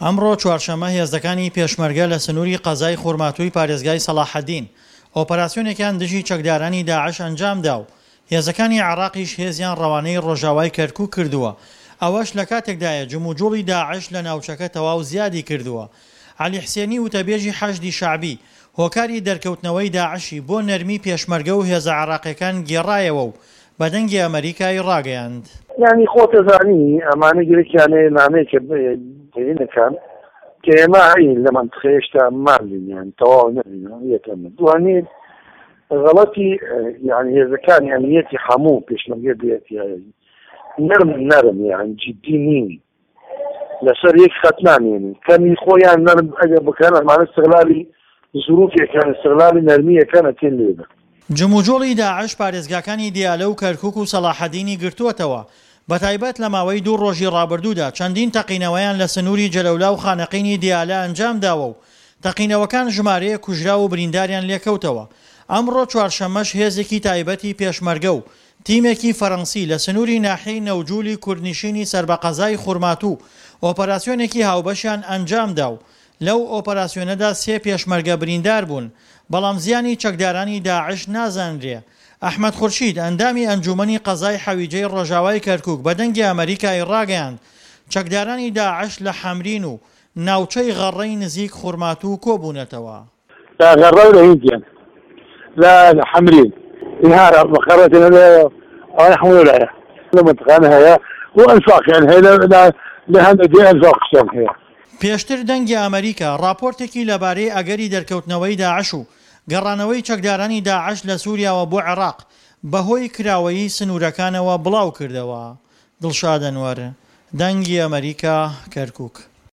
ئەمڕۆ چوارشەممە هێزەکانی پێشمەرگە لە سنووری قەزای خورماتووی پارێزگای سەلاحەدین ئۆپەراسیۆنێکیان دژی چەکدارانی داعش ئەنجامدا و هێزەکانی عێراقیش هێزیان ڕەوانەی ڕۆژاوای کەرکووک کردووە. ئەوەش لە کاتێکدایە جموجوڵی داعش لە ناوچەکە تەواو زیادی کردووە. عەلی حسێنی وتەبێژی حەشدی شەعبی هۆکاری دەرکەوتنەوەی داعشی بۆ نەرمی پێشمەرگە و هێزە عێراقیەکان گێڕایەوە و بەدەنگی ئەمریکای ڕاگەیاند. یعنی خۆتەزانی ئەمانە گرێکیانەیە نامەیەکە بینەکان کە ئێمە لە منتخەیەشتا ماڵینیان تەواو نەبینەوە یەکەمە. دوانین غەڵەتی یعنی هێزەکانی ئەمنیەتی هەموو پێشمەرگە بێتی نەرم یعنی جدی نین لەسەر یەک خەت نامێنن کەمی خۆیان نەرم ئەگەر بکەن ئەمانە استغلالی ظروفێکان استغلالی نەرمیەکانە تێن لێدە. جموجۆڵی داعش پارێزگاکانی دیالە و کەرکووک و سەلاحەدینی گرتووەتەوە. بەتایبەت لە ماوەی 2 ڕۆژی ڕابردوودا چەندین تەقینەوەیان لە سنووری جەلەولا و خانەقینی دیالە ئەنجامداوە و تەقینەوەکان ژمارەیە کوژرا و برینداریان لێکەوتەوە. ئەمڕۆ چوارشەممەش هێزێکی تایبەتی پێشمەرگە و تیمێکی فەڕەنسی لە سنووری ناحیەی نەوجوولی کوردنشینی سەربەقەزای خورماتوو ئۆپەراسیۆنێکی هاوبەشیان ئەنجامدا و لەو ئۆپەراسیۆنەدا 3 پێشمەرگە بریندار بوون، بەڵام زیانی چەکدارانی داعش نازانرێ. ئەحمەد خورشید ئەندامی ئەنجومەنی قەزای حەویجەی ڕۆژاوای کەرکووک بەدەنگی ئەمریکای ڕاگەیاند چەکدارانی داعش لە حەمرین و ناوچەی غەڕەی نزیک خورماتوو کۆبوونەتەوە. غەڕە لە هیندیان لا حەمرین إنهار مقراتنا نحن ولاية لمنطقة هي وأنفاق يعني هي لهندي أنفاق قسم هي. پێشتر دەنگی ئەمریکا راپۆرتێکی لەبارەی ئەگەری دەرکەوتنەوەی داعش و گەڕانەوەی چەکدارانی داعش لە سووریاوە بۆ عێراق بەهۆی کراوەیی سنوورەکانەوە بڵاو کردەوە. دڵشاد ئەنوەر، دەنگی ئەمریکا، کەرکووک.